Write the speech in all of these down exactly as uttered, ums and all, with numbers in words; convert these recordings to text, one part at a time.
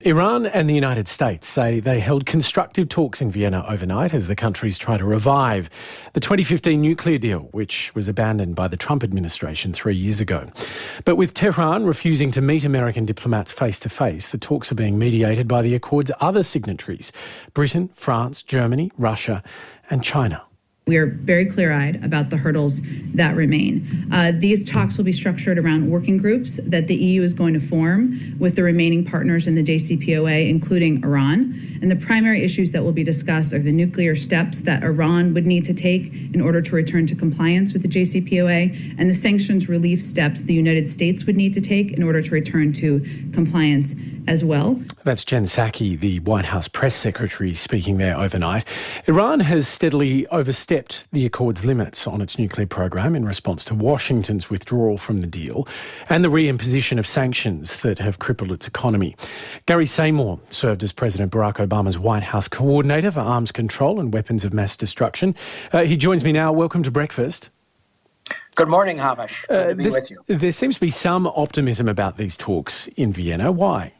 Iran and the United States say they held constructive talks in Vienna overnight as the countries try to revive the twenty fifteen nuclear deal, which was abandoned by the Trump administration three years ago. But with Tehran refusing to meet American diplomats face-to-face, the talks are being mediated by the Accord's other signatories: Britain, France, Germany, Russia and China. We are very clear-eyed about the hurdles that remain. Uh, these talks will be structured around working groups that the E U is going to form with the remaining partners in the J C P O A, including Iran. And the primary issues that will be discussed are the nuclear steps that Iran would need to take in order to return to compliance with the J C P O A, and the sanctions relief steps the United States would need to take in order to return to compliance as well. That's Jen Psaki, the White House press secretary, speaking there overnight. Iran has steadily overstepped the Accord's limits on its nuclear program in response to Washington's withdrawal from the deal and the reimposition of sanctions that have crippled its economy. Gary Seymour served as President Barack Obama's White House coordinator for arms control and weapons of mass destruction. Uh, he joins me now. Welcome to Breakfast. Good morning, Hamish. Good uh, to be this, with you. There seems to be some optimism about these talks in Vienna. Why?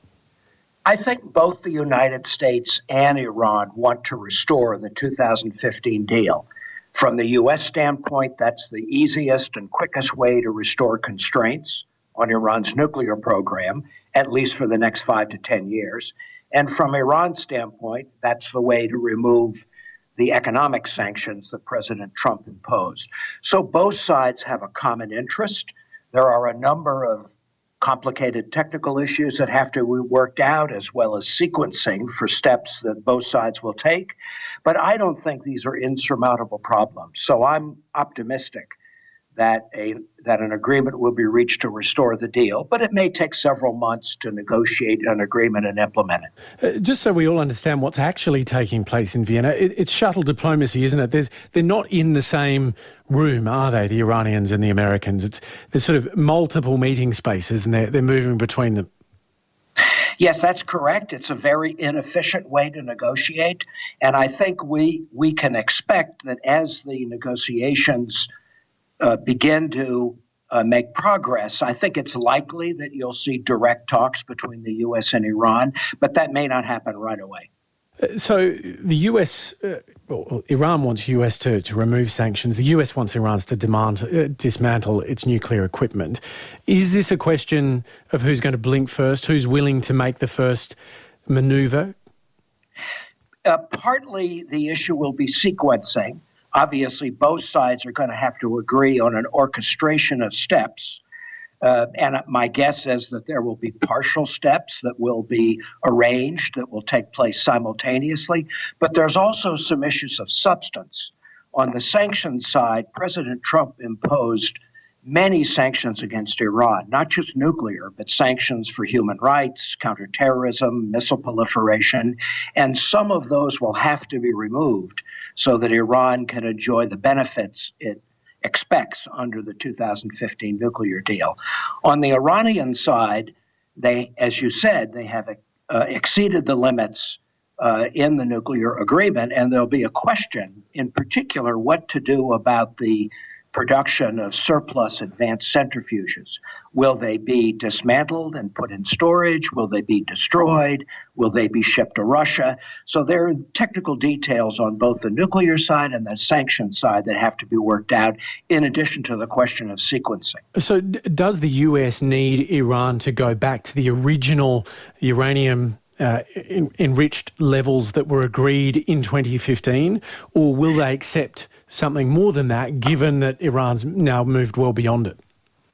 I think both the United States and Iran want to restore the two thousand fifteen deal. From the U S standpoint, that's the easiest and quickest way to restore constraints on Iran's nuclear program, at least for the next five to ten years. And from Iran's standpoint, that's the way to remove the economic sanctions that President Trump imposed. So both sides have a common interest. There are a number of complicated technical issues that have to be worked out, as well as sequencing for steps that both sides will take. But I don't think these are insurmountable problems. So I'm optimistic that a that an agreement will be reached to restore the deal, but it may take several months to negotiate an agreement and implement it. Uh, just so we all understand what's actually taking place in Vienna, it, it's shuttle diplomacy, isn't it? There's, they're not in the same room, are they, the Iranians and the Americans? It's There's sort of multiple meeting spaces and they're, they're moving between them. Yes, that's correct. It's a very inefficient way to negotiate, and I think we we can expect that as the negotiations Uh, begin to uh, make progress, I think it's likely that you'll see direct talks between the U S and Iran, but that may not happen right away. Uh, so the U S, uh, well, Iran wants U S to, to remove sanctions. The U S wants Iran to demand, uh, dismantle its nuclear equipment. Is this a question of who's going to blink first, who's willing to make the first manoeuvre? Uh, partly the issue will be sequencing. Obviously, both sides are going to have to agree on an orchestration of steps. Uh, and my guess is that there will be partial steps that will be arranged, that will take place simultaneously. But there's also some issues of substance. On the sanctions side, President Trump imposed many sanctions against Iran, not just nuclear, but sanctions for human rights, counterterrorism, missile proliferation. And some of those will have to be removed so that Iran can enjoy the benefits it expects under the two thousand fifteen nuclear deal. On the Iranian side, they, as you said, they have uh, exceeded the limits uh, in the nuclear agreement, and there'll be a question, in particular, what to do about the production of surplus advanced centrifuges. Will they be dismantled and put in storage? Will they be destroyed? Will they be shipped to Russia? So there are technical details on both the nuclear side and the sanction side that have to be worked out, in addition to the question of sequencing. So d- does the U S need Iran to go back to the original uranium Uh, in, enriched levels that were agreed in twenty fifteen, or will they accept something more than that, given that Iran's now moved well beyond it?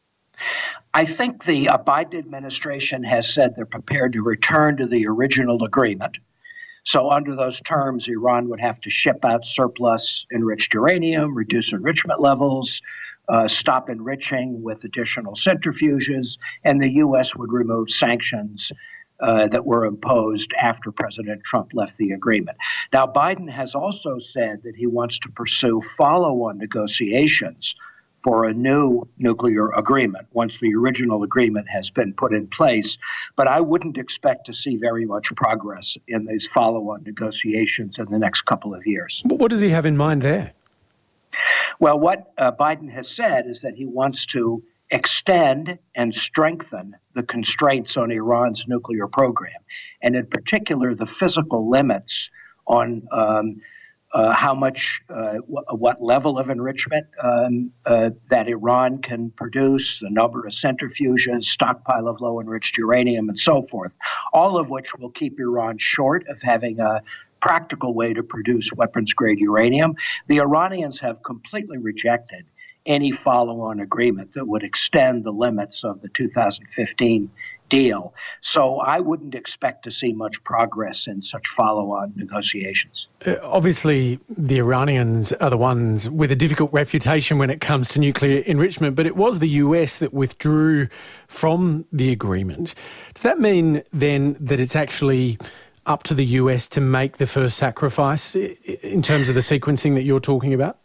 I think the uh, Biden administration has said they're prepared to return to the original agreement. So under those terms, Iran would have to ship out surplus enriched uranium, reduce enrichment levels, uh, stop enriching with additional centrifuges, and the U S would remove sanctions Uh, that were imposed after President Trump left the agreement. Now, Biden has also said that he wants to pursue follow-on negotiations for a new nuclear agreement once the original agreement has been put in place. But I wouldn't expect to see very much progress in these follow-on negotiations in the next couple of years. What does he have in mind there? Well, what uh, Biden has said is that he wants to extend and strengthen the constraints on Iran's nuclear program, and in particular, the physical limits on um, uh, how much, uh, w- what level of enrichment um, uh, that Iran can produce, the number of centrifuges, stockpile of low-enriched uranium, and so forth, all of which will keep Iran short of having a practical way to produce weapons-grade uranium. The Iranians have completely rejected any follow-on agreement that would extend the limits of the two thousand fifteen deal. So I wouldn't expect to see much progress in such follow-on negotiations. Uh, obviously, the Iranians are the ones with a difficult reputation when it comes to nuclear enrichment, but it was the U S that withdrew from the agreement. Does that mean then that it's actually up to the U S to make the first sacrifice in terms of the sequencing that you're talking about?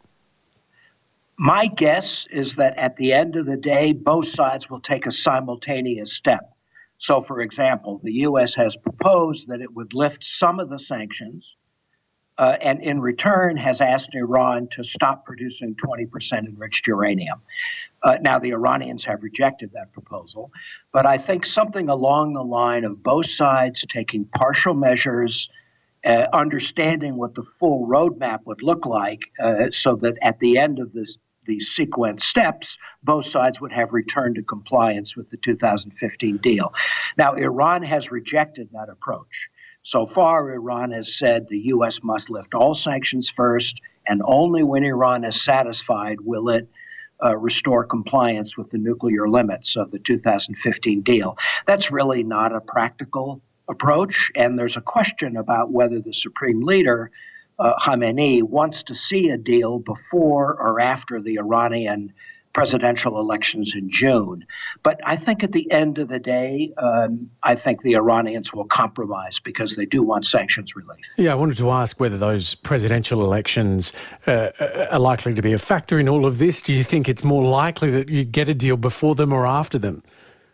My guess is that at the end of the day, both sides will take a simultaneous step. So, for example, the U S has proposed that it would lift some of the sanctions uh, and in return has asked Iran to stop producing twenty percent enriched uranium. Uh, now, the Iranians have rejected that proposal, but I think something along the line of both sides taking partial measures, uh, understanding what the full roadmap would look like uh, so that at the end of this these sequence steps, both sides would have returned to compliance with the two thousand fifteen deal. Now, Iran has rejected that approach. So far, Iran has said the U S must lift all sanctions first, and only when Iran is satisfied will it uh, restore compliance with the nuclear limits of the two thousand fifteen deal. That's really not a practical approach, and there's a question about whether the Supreme Leader Uh, Khamenei wants to see a deal before or after the Iranian presidential elections in June. But I think at the end of the day, um, I think the Iranians will compromise because they do want sanctions relief. Yeah, I wanted to ask whether those presidential elections uh, are likely to be a factor in all of this. Do you think it's more likely that you get a deal before them or after them?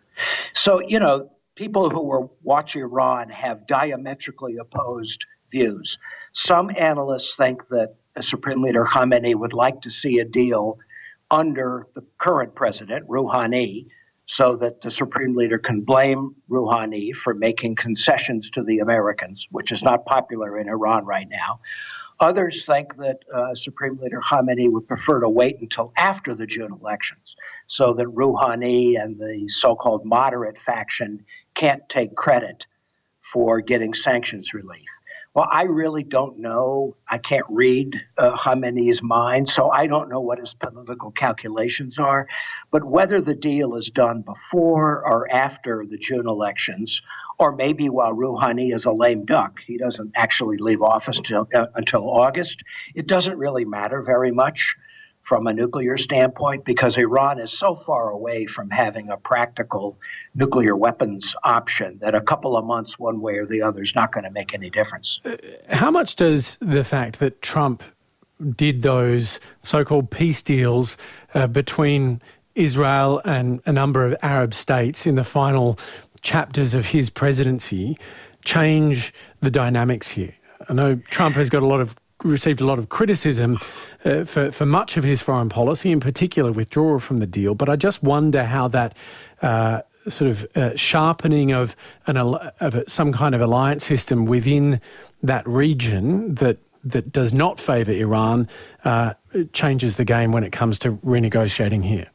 So, you know, people who will watch Iran have diametrically opposed views. Some analysts think that Supreme Leader Khamenei would like to see a deal under the current president, Rouhani, so that the Supreme Leader can blame Rouhani for making concessions to the Americans, which is not popular in Iran right now. Others think that uh, Supreme Leader Khamenei would prefer to wait until after the June elections so that Rouhani and the so-called moderate faction can't take credit for getting sanctions relief. Well, I really don't know. I can't read uh, Khamenei's mind, so I don't know what his political calculations are. But whether the deal is done before or after the June elections, or maybe while Rouhani is a lame duck, he doesn't actually leave office till, uh, until August, it doesn't really matter very much from a nuclear standpoint, because Iran is so far away from having a practical nuclear weapons option that a couple of months one way or the other is not going to make any difference. Uh, how much does the fact that Trump did those so-called peace deals uh, between Israel and a number of Arab states in the final chapters of his presidency change the dynamics here? I know Trump has got a lot of received a lot of criticism uh, for, for much of his foreign policy, in particular withdrawal from the deal. But I just wonder how that uh, sort of uh, sharpening of, an, of a, some kind of alliance system within that region that, that does not favour Iran uh, changes the game when it comes to renegotiating here.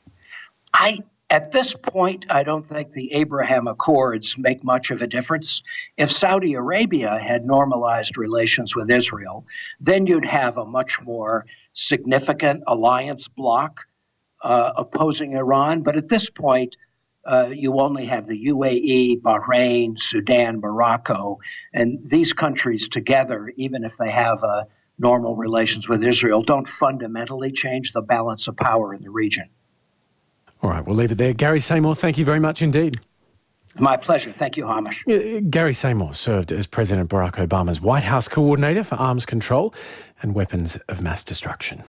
I At this point, I don't think the Abraham Accords make much of a difference. If Saudi Arabia had normalized relations with Israel, then you'd have a much more significant alliance bloc uh, opposing Iran. But at this point, uh, you only have the U A E, Bahrain, Sudan, Morocco, and these countries together, even if they have uh, normal relations with Israel, don't fundamentally change the balance of power in the region. All right, we'll leave it there. Gary Seymour, thank you very much indeed. My pleasure. Thank you, Hamish. Gary Seymour served as President Barack Obama's White House coordinator for arms control and weapons of mass destruction.